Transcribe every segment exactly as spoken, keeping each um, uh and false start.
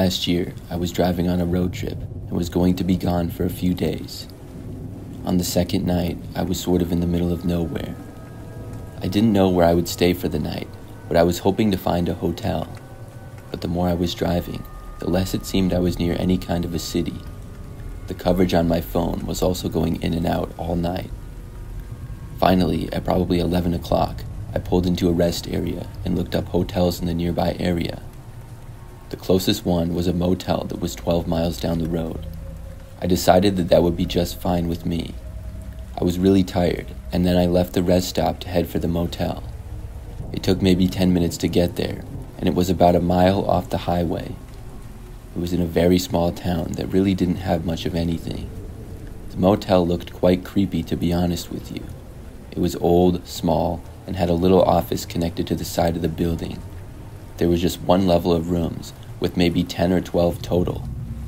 last year, I was driving on a road trip and was going to be gone for a few days. On the second night, I was sort of in the middle of nowhere. I didn't know where I would stay for the night, but I was hoping to find a hotel. But the more I was driving, the less it seemed I was near any kind of a city. The coverage on my phone was also going in and out all night. Finally, at probably eleven o'clock, I pulled into a rest area and looked up hotels in the nearby area. The closest one was a motel that was twelve miles down the road. I decided that that would be just fine with me. I was really tired, and then I left the rest stop to head for the motel. It took maybe ten minutes to get there, and it was about a mile off the highway. It was in a very small town that really didn't have much of anything. The motel looked quite creepy, to be honest with you. It was old, small, and had a little office connected to the side of the building. There was just one level of rooms, with maybe ten or twelve total.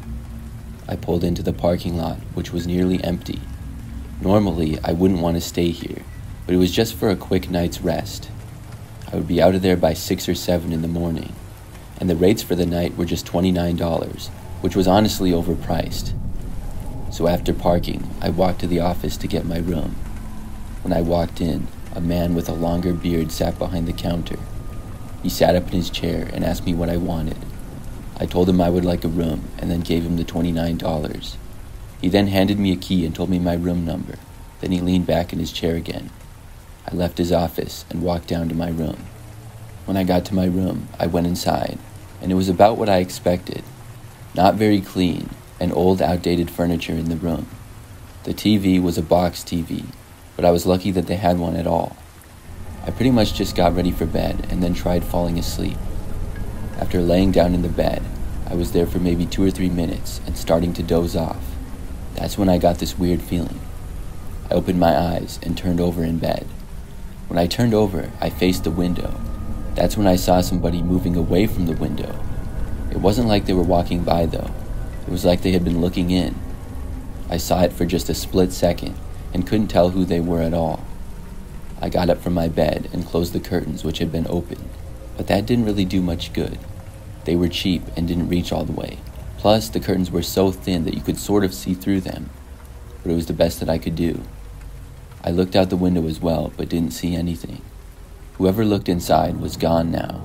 I pulled into the parking lot, which was nearly empty. Normally, I wouldn't want to stay here, but it was just for a quick night's rest. I would be out of there by six or seven in the morning, and the rates for the night were just twenty-nine dollars, which was honestly overpriced. So after parking, I walked to the office to get my room. When I walked in, a man with a longer beard sat behind the counter. He sat up in his chair and asked me what I wanted. I told him I would like a room and then gave him the twenty-nine dollars. He then handed me a key and told me my room number. Then he leaned back in his chair again. I left his office and walked down to my room. When I got to my room, I went inside, and it was about what I expected. Not very clean, and old, outdated furniture in the room. The T V was a box T V, but I was lucky that they had one at all. I pretty much just got ready for bed and then tried falling asleep. After laying down in the bed, I was there for maybe two or three minutes and starting to doze off. That's when I got this weird feeling. I opened my eyes and turned over in bed. When I turned over, I faced the window. That's when I saw somebody moving away from the window. It wasn't like they were walking by though. It was like they had been looking in. I saw it for just a split second and couldn't tell who they were at all. I got up from my bed and closed the curtains, which had been opened, but that didn't really do much good. They were cheap and didn't reach all the way. Plus, the curtains were so thin that you could sort of see through them, but it was the best that I could do. I looked out the window as well, but didn't see anything. Whoever looked inside was gone now.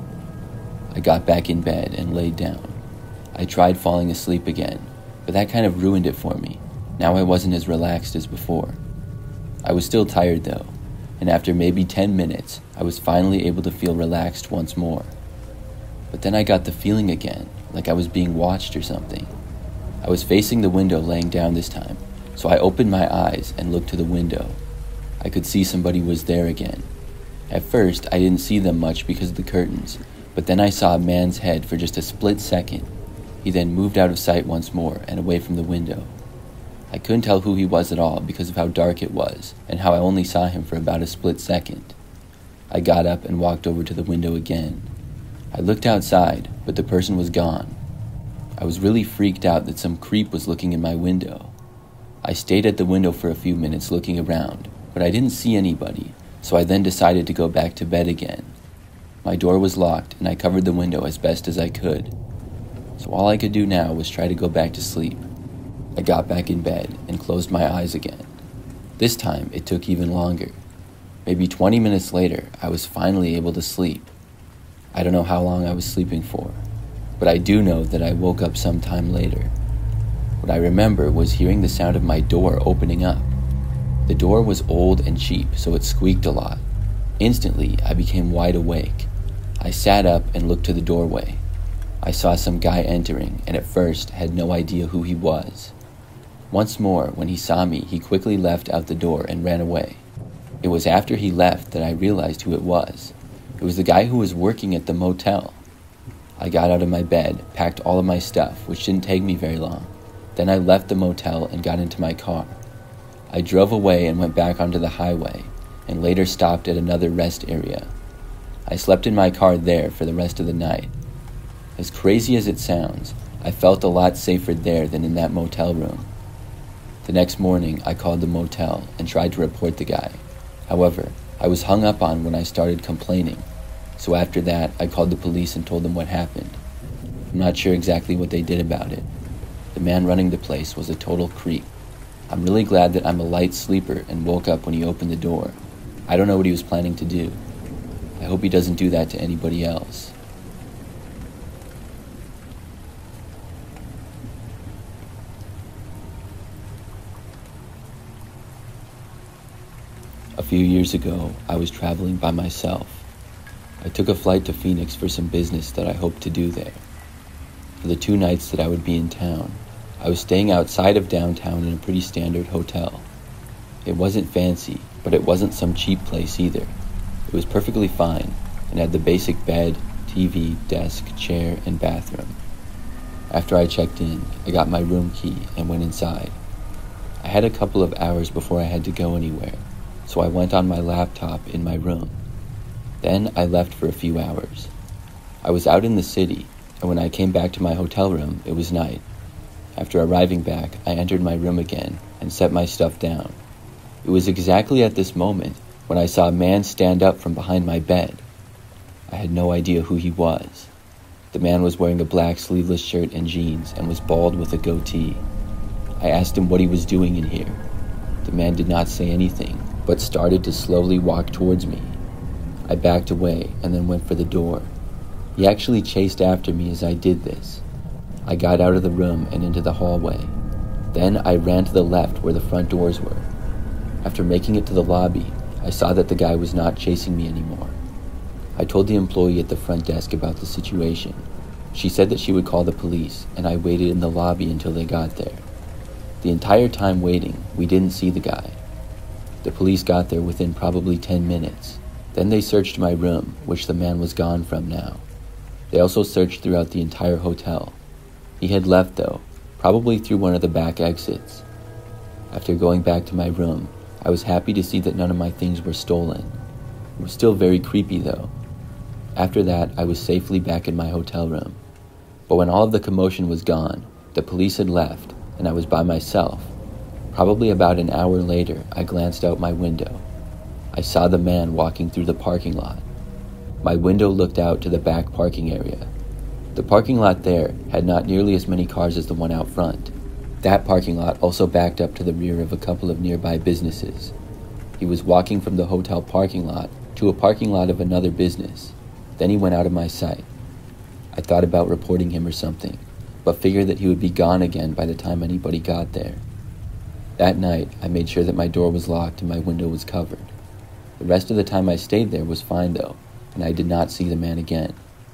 I got back in bed and laid down. I tried falling asleep again, but that kind of ruined it for me. Now I wasn't as relaxed as before. I was still tired though, and after maybe ten minutes, I was finally able to feel relaxed once more. But then I got the feeling again, like I was being watched or something. I was facing the window laying down this time, so I opened my eyes and looked to the window. I could see somebody was there again. At first, I didn't see them much because of the curtains, but then I saw a man's head for just a split second. He then moved out of sight once more and away from the window. I couldn't tell who he was at all because of how dark it was and how I only saw him for about a split second. I got up and walked over to the window again. I looked outside, but the person was gone. I was really freaked out that some creep was looking in my window. I stayed at the window for a few minutes looking around, but I didn't see anybody, so I then decided to go back to bed again. My door was locked, and I covered the window as best as I could. So all I could do now was try to go back to sleep. I got back in bed and closed my eyes again. This time, it took even longer. Maybe twenty minutes later, I was finally able to sleep. I don't know how long I was sleeping for, but I do know that I woke up sometime later. What I remember was hearing the sound of my door opening up. The door was old and cheap, so it squeaked a lot. Instantly, I became wide awake. I sat up and looked to the doorway. I saw some guy entering, and at first had no idea who he was. Once more, when he saw me, he quickly left out the door and ran away. It was after he left that I realized who it was. It was the guy who was working at the motel. I got out of my bed, packed all of my stuff, which didn't take me very long. Then I left the motel and got into my car. I drove away and went back onto the highway, and later stopped at another rest area. I slept in my car there for the rest of the night. As crazy as it sounds, I felt a lot safer there than in that motel room. The next morning, I called the motel and tried to report the guy. However, I was hung up on when I started complaining, so after that, I called the police and told them what happened. I'm not sure exactly what they did about it. The man running the place was a total creep. I'm really glad that I'm a light sleeper and woke up when he opened the door. I don't know what he was planning to do. I hope he doesn't do that to anybody else. A few years ago, I was traveling by myself. I took a flight to Phoenix for some business that I hoped to do there. For the two nights that I would be in town, I was staying outside of downtown in a pretty standard hotel. It wasn't fancy, but it wasn't some cheap place either. It was perfectly fine and had the basic bed, T V, desk, chair, and bathroom. After I checked in, I got my room key and went inside. I had a couple of hours before I had to go anywhere, so I went on my laptop in my room. Then I left for a few hours. I was out in the city, and when I came back to my hotel room, it was night. After arriving back, I entered my room again and set my stuff down. It was exactly at this moment when I saw a man stand up from behind my bed. I had no idea who he was. The man was wearing a black sleeveless shirt and jeans and was bald with a goatee. I asked him what he was doing in here. The man did not say anything, but started to slowly walk towards me. I backed away and then went for the door. He actually chased after me as I did this. I got out of the room and into the hallway. Then I ran to the left where the front doors were. After making it to the lobby, I saw that the guy was not chasing me anymore. I told the employee at the front desk about the situation. She said that she would call the police, and I waited in the lobby until they got there. The entire time waiting, we didn't see the guy. The police got there within probably ten minutes. Then they searched my room, which the man was gone from now. They also searched throughout the entire hotel. He had left though, probably through one of the back exits. After going back to my room, I was happy to see that none of my things were stolen. It was still very creepy though. After that, I was safely back in my hotel room. But when all of the commotion was gone, the police had left, and I was by myself. Probably about an hour later, I glanced out my window. I saw the man walking through the parking lot. My window looked out to the back parking area. The parking lot there had not nearly as many cars as the one out front. That parking lot also backed up to the rear of a couple of nearby businesses. He was walking from the hotel parking lot to a parking lot of another business. Then he went out of my sight. I thought about reporting him or something, but figured that he would be gone again by the time anybody got there. That night, I made sure that my door was locked and my window was covered. The rest of the time I stayed there was fine though, and I did not see the man again.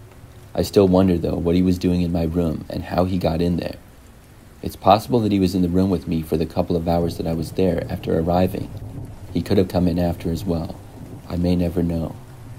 I still wonder though what he was doing in my room and how he got in there. It's possible that he was in the room with me for the couple of hours that I was there after arriving. He could have come in after as well. I may never know.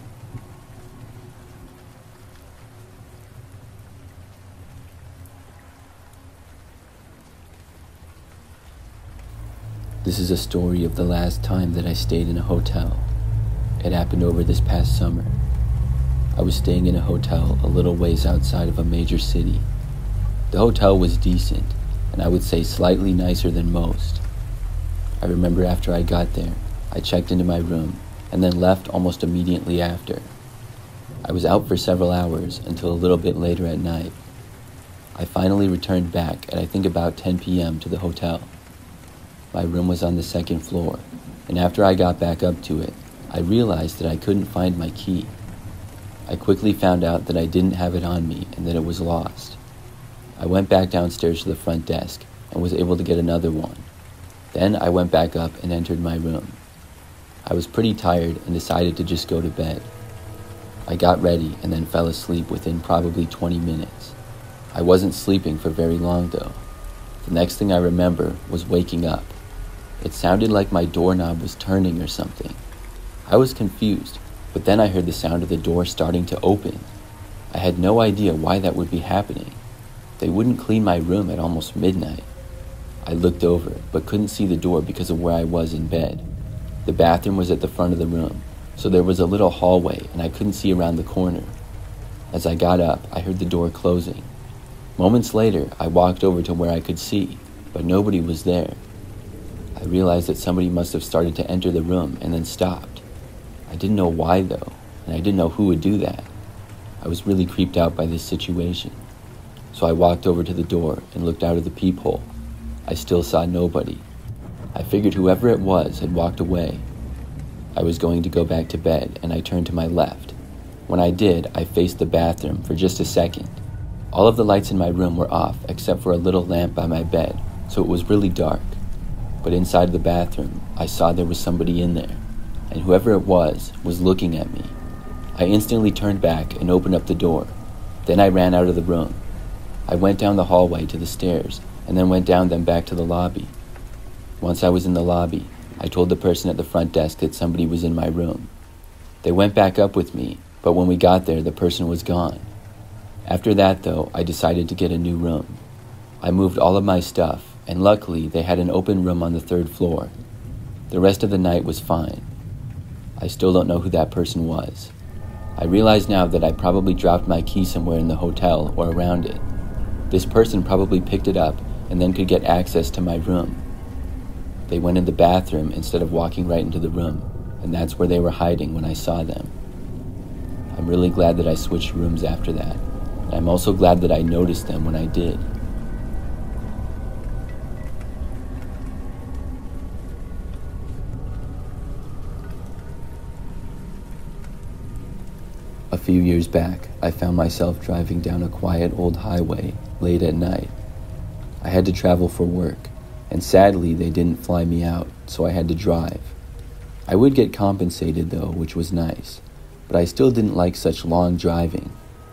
This is a story of the last time that I stayed in a hotel. It happened over this past summer. I was staying in a hotel a little ways outside of a major city. The hotel was decent, and I would say slightly nicer than most. I remember after I got there, I checked into my room and then left almost immediately after. I was out for several hours until a little bit later at night. I finally returned back at I think about ten p.m. to the hotel. My room was on the second floor, and after I got back up to it, I realized that I couldn't find my key. I quickly found out that I didn't have it on me and that it was lost. I went back downstairs to the front desk and was able to get another one. Then I went back up and entered my room. I was pretty tired and decided to just go to bed. I got ready and then fell asleep within probably twenty minutes. I wasn't sleeping for very long though. The next thing I remember was waking up. It sounded like my doorknob was turning or something. I was confused, but then I heard the sound of the door starting to open. I had no idea why that would be happening. They wouldn't clean my room at almost midnight. I looked over, but couldn't see the door because of where I was in bed. The bathroom was at the front of the room, so there was a little hallway and I couldn't see around the corner. As I got up, I heard the door closing. Moments later, I walked over to where I could see, but nobody was there. I realized that somebody must have started to enter the room and then stopped. I didn't know why though, and I didn't know who would do that. I was really creeped out by this situation. so I walked over to the door and looked out of the peephole. I still saw nobody. I figured whoever it was had walked away. I was going to go back to bed, and I turned to my left. When I did, I faced the bathroom for just a second. All of the lights in my room were off except for a little lamp by my bed, so it was really dark. But inside the bathroom, I saw there was somebody in there, and whoever it was was looking at me. I instantly turned back and opened up the door. Then I ran out of the room. I went down the hallway to the stairs and then went down them back to the lobby. Once I was in the lobby, I told the person at the front desk that somebody was in my room. They went back up with me, but when we got there, the person was gone. After that, though, I decided to get a new room. I moved all of my stuff, and luckily they had an open room on the third floor. The rest of the night was fine. I still don't know who that person was. I realize now that I probably dropped my key somewhere in the hotel or around it. This person probably picked it up and then could get access to my room. They went in the bathroom instead of walking right into the room, and that's where they were hiding when I saw them. I'm really glad that I switched rooms after that. And I'm also glad that I noticed them when I did. A few years back, I found myself driving down a quiet old highway late at night. I had to travel for work, and sadly they didn't fly me out, so I had to drive. I would get compensated though, which was nice, but I still didn't like such long driving.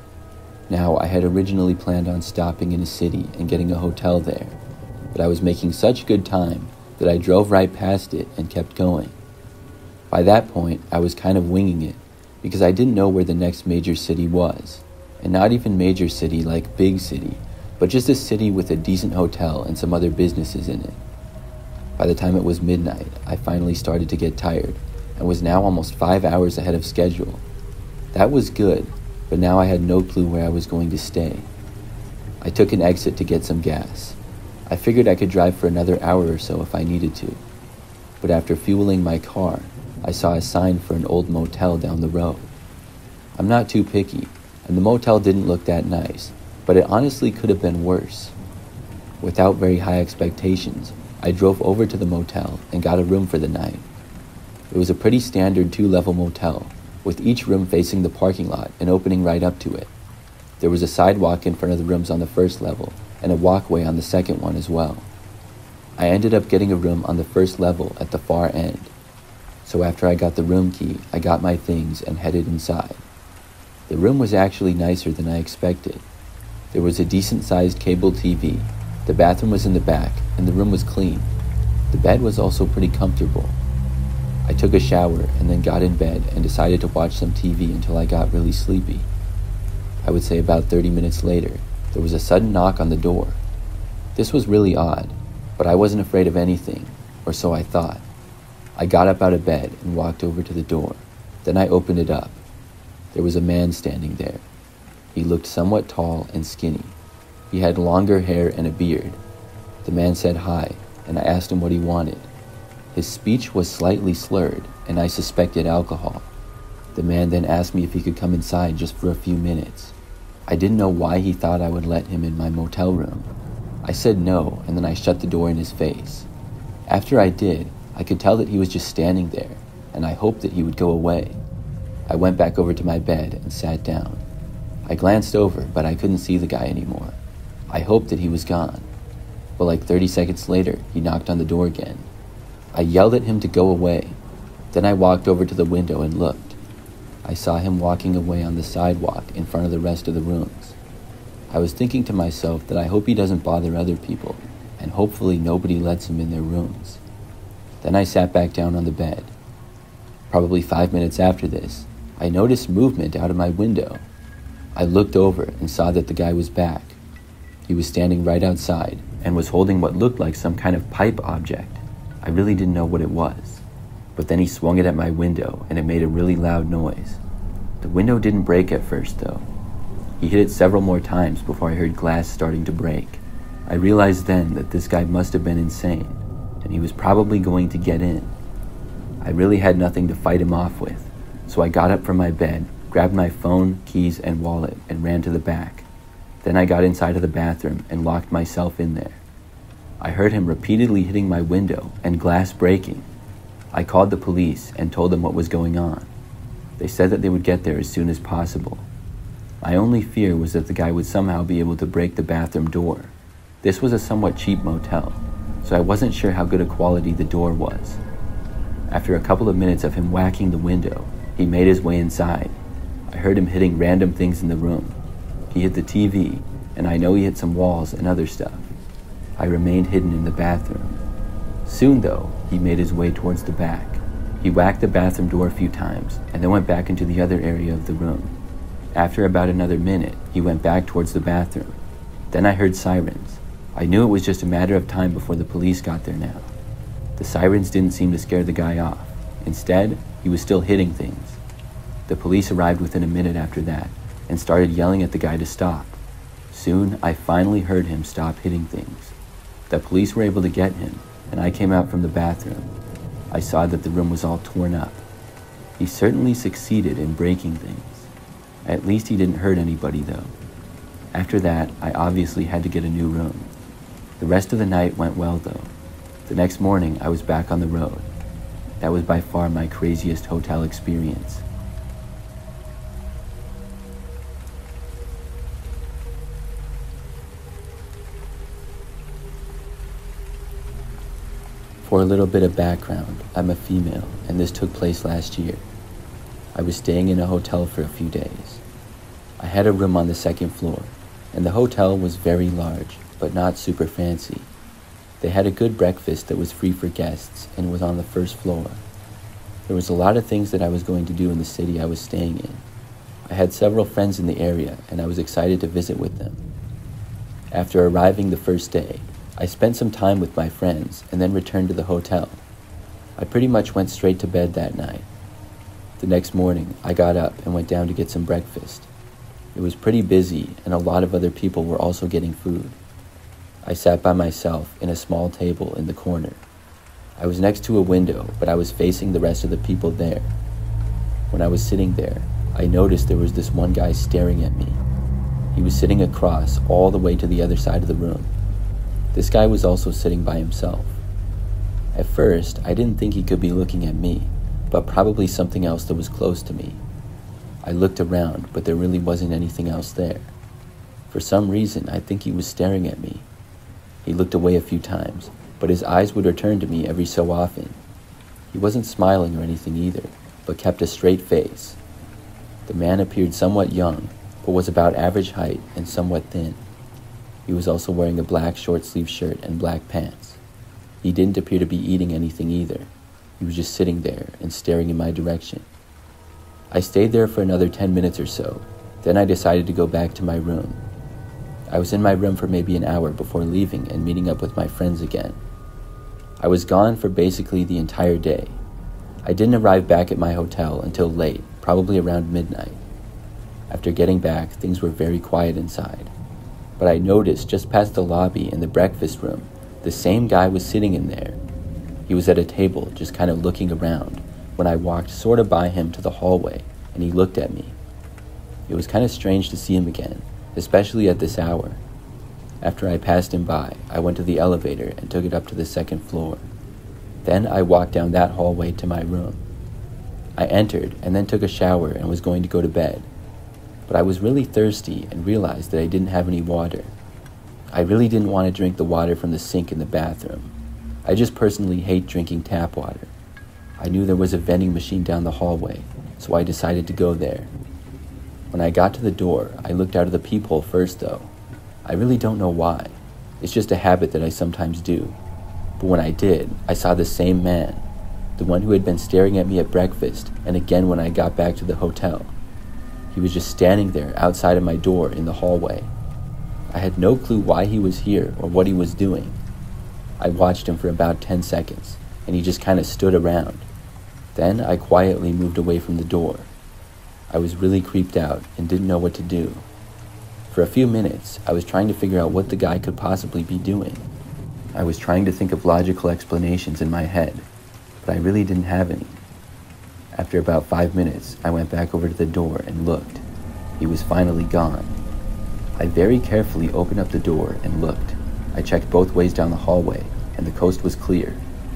Now, I had originally planned on stopping in a city and getting a hotel there, but I was making such good time that I drove right past it and kept going. By that point, I was kind of winging it, because I didn't know where the next major city was, and not even major city like big city, but just a city with a decent hotel and some other businesses in it. By the time it was midnight, I finally started to get tired, and was now almost five hours ahead of schedule. That was good, but now I had no clue where I was going to stay. I took an exit to get some gas. I figured I could drive for another hour or so if I needed to, but after fueling my car, I saw a sign for an old motel down the road. I'm not too picky, and the motel didn't look that nice, but it honestly could have been worse. Without very high expectations, I drove over to the motel and got a room for the night. It was a pretty standard two-level motel, with each room facing the parking lot and opening right up to it. There was a sidewalk in front of the rooms on the first level, and a walkway on the second one as well. I ended up getting a room on the first level at the far end. So after I got the room key, I got my things and headed inside. The room was actually nicer than I expected. There was a decent-sized cable T V, the bathroom was in the back, and the room was clean. The bed was also pretty comfortable. I took a shower and then got in bed and decided to watch some T V until I got really sleepy. I would say about thirty minutes later, there was a sudden knock on the door. This was really odd, but I wasn't afraid of anything, or so I thought. I got up out of bed and walked over to the door. Then I opened it up. There was a man standing there. He looked somewhat tall and skinny. He had longer hair and a beard. The man said hi, and I asked him what he wanted. His speech was slightly slurred, and I suspected alcohol. The man then asked me if he could come inside just for a few minutes. I didn't know why he thought I would let him in my motel room. I said no, and then I shut the door in his face. After I did, I could tell that he was just standing there, and I hoped that he would go away. I went back over to my bed and sat down. I glanced over, but I couldn't see the guy anymore. I hoped that he was gone. But like thirty seconds later, he knocked on the door again. I yelled at him to go away. Then I walked over to the window and looked. I saw him walking away on the sidewalk in front of the rest of the rooms. I was thinking to myself that I hope he doesn't bother other people, and hopefully nobody lets him in their rooms. Then I sat back down on the bed. Probably five minutes after this, I noticed movement out of my window. I looked over and saw that the guy was back. He was standing right outside and was holding what looked like some kind of pipe object. I really didn't know what it was. But then he swung it at my window and it made a really loud noise. The window didn't break at first though. He hit it several more times before I heard glass starting to break. I realized then that this guy must have been insane, and he was probably going to get in. I really had nothing to fight him off with, so I got up from my bed, grabbed my phone, keys, and wallet, and ran to the back. Then I got inside of the bathroom and locked myself in there. I heard him repeatedly hitting my window and glass breaking. I called the police and told them what was going on. They said that they would get there as soon as possible. My only fear was that the guy would somehow be able to break the bathroom door. This was a somewhat cheap motel, so I wasn't sure how good a quality the door was. After a couple of minutes of him whacking the window, he made his way inside. I heard him hitting random things in the room. He hit the T V, and I know he hit some walls and other stuff. I remained hidden in the bathroom. Soon, though, he made his way towards the back. He whacked the bathroom door a few times, and then went back into the other area of the room. After about another minute, he went back towards the bathroom. Then I heard sirens. I knew it was just a matter of time before the police got there now. The sirens didn't seem to scare the guy off. Instead, he was still hitting things. The police arrived within a minute after that, and started yelling at the guy to stop. Soon, I finally heard him stop hitting things. The police were able to get him, and I came out from the bathroom. I saw that the room was all torn up. He certainly succeeded in breaking things. At least he didn't hurt anybody, though. After that, I obviously had to get a new room. The rest of the night went well, though. The next morning, I was back on the road. That was by far my craziest hotel experience. For a little bit of background, I'm a female, and this took place last year. I was staying in a hotel for a few days. I had a room on the second floor, and the hotel was very large, but not super fancy. They had a good breakfast that was free for guests and was on the first floor. There was a lot of things that I was going to do in the city I was staying in. I had several friends in the area, and I was excited to visit with them. After arriving the first day, I spent some time with my friends and then returned to the hotel. I pretty much went straight to bed that night. The next morning, I got up and went down to get some breakfast. It was pretty busy, and a lot of other people were also getting food. I sat by myself in a small table in the corner. I was next to a window, but I was facing the rest of the people there. When I was sitting there, I noticed there was this one guy staring at me. He was sitting across all the way to the other side of the room. This guy was also sitting by himself. At first, I didn't think he could be looking at me, but probably something else that was close to me. I looked around, but there really wasn't anything else there. For some reason, I think he was staring at me. He looked away a few times, but his eyes would return to me every so often. He wasn't smiling or anything either, but kept a straight face. The man appeared somewhat young, but was about average height and somewhat thin. He was also wearing a black short-sleeved shirt and black pants. He didn't appear to be eating anything either. He was just sitting there and staring in my direction. I stayed there for another ten minutes or so. Then I decided to go back to my room. I was in my room for maybe an hour before leaving and meeting up with my friends again. I was gone for basically the entire day. I didn't arrive back at my hotel until late, probably around midnight. After getting back, things were very quiet inside. But I noticed just past the lobby in the breakfast room, the same guy was sitting in there. He was at a table, just kind of looking around, when I walked sort of by him to the hallway, and he looked at me. It was kind of strange to see him again, especially at this hour. After I passed him by, I went to the elevator and took it up to the second floor. Then I walked down that hallway to my room. I entered and then took a shower and was going to go to bed. But I was really thirsty and realized that I didn't have any water. I really didn't want to drink the water from the sink in the bathroom. I just personally hate drinking tap water. I knew there was a vending machine down the hallway, so I decided to go there. When I got to the door, I looked out of the peephole first, though. I really don't know why. It's just a habit that I sometimes do. But when I did, I saw the same man, the one who had been staring at me at breakfast and again when I got back to the hotel. He was just standing there outside of my door in the hallway. I had no clue why he was here or what he was doing. I watched him for about ten seconds, and he just kind of stood around. Then I quietly moved away from the door. I was really creeped out and didn't know what to do. For a few minutes, I was trying to figure out what the guy could possibly be doing. I was trying to think of logical explanations in my head, but I really didn't have any. After about five minutes, I went back over to the door and looked. He was finally gone. I very carefully opened up the door and looked. I checked both ways down the hallway, and the coast was clear.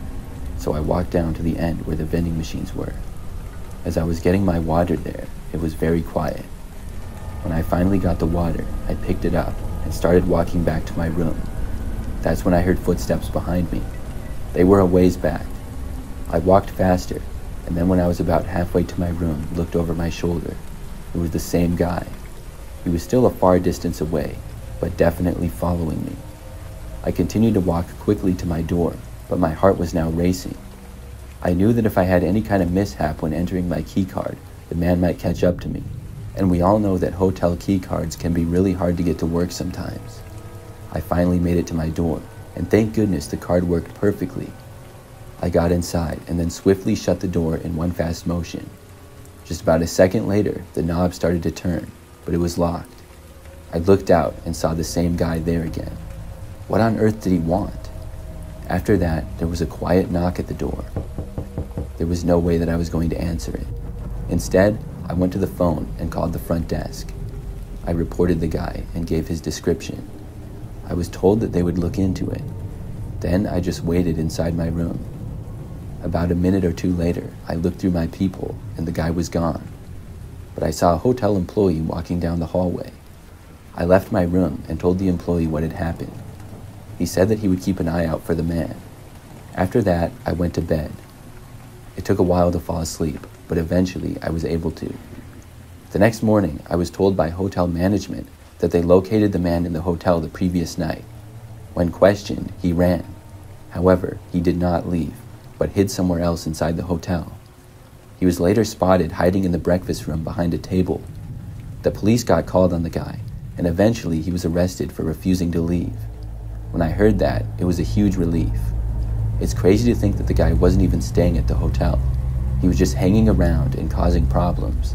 So I walked down to the end where the vending machines were. As I was getting my water there, it was very quiet. When I finally got the water, I picked it up and started walking back to my room. That's when I heard footsteps behind me. They were a ways back. I walked faster, and then when I was about halfway to my room, looked over my shoulder. It was the same guy. He was still a far distance away, but definitely following me. I continued to walk quickly to my door, but my heart was now racing. I knew that if I had any kind of mishap when entering my key card, the man might catch up to me. And we all know that hotel key cards can be really hard to get to work sometimes. I finally made it to my door, and thank goodness the card worked perfectly. I got inside and then swiftly shut the door in one fast motion. Just about a second later, the knob started to turn, but it was locked. I looked out and saw the same guy there again. What on earth did he want? After that, there was a quiet knock at the door. There was no way that I was going to answer it. Instead, I went to the phone and called the front desk. I reported the guy and gave his description. I was told that they would look into it. Then I just waited inside my room. About a minute or two later, I looked through my peephole and the guy was gone. But I saw a hotel employee walking down the hallway. I left my room and told the employee what had happened. He said that he would keep an eye out for the man. After that, I went to bed. It took a while to fall asleep, but eventually I was able to. The next morning, I was told by hotel management that they located the man in the hotel the previous night. When questioned, he ran. However, he did not leave, but hid somewhere else inside the hotel. He was later spotted hiding in the breakfast room behind a table. The police got called on the guy, and eventually he was arrested for refusing to leave. When I heard that, it was a huge relief. It's crazy to think that the guy wasn't even staying at the hotel. He was just hanging around and causing problems.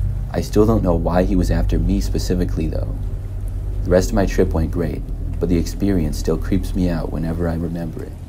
I still don't know why he was after me specifically though. The rest of my trip went great, but the experience still creeps me out whenever I remember it.